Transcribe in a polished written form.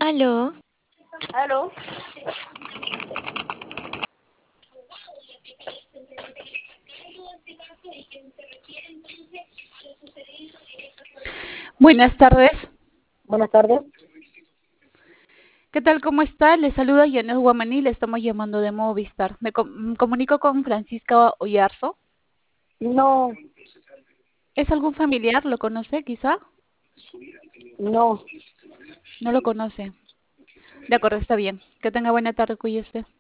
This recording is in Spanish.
Aló, Aló, Buenas tardes. buenas tardes. ¿Qué tal? ¿Cómo está? Le saluda Yanes Guamaní, le estamos llamando de Movistar. Me comunico con Francisca Oyarzo. No, ¿Es algún familiar? ¿Lo conoce quizá? no, No lo conoce. De acuerdo, está bien. Que tenga buena tarde, cuídese.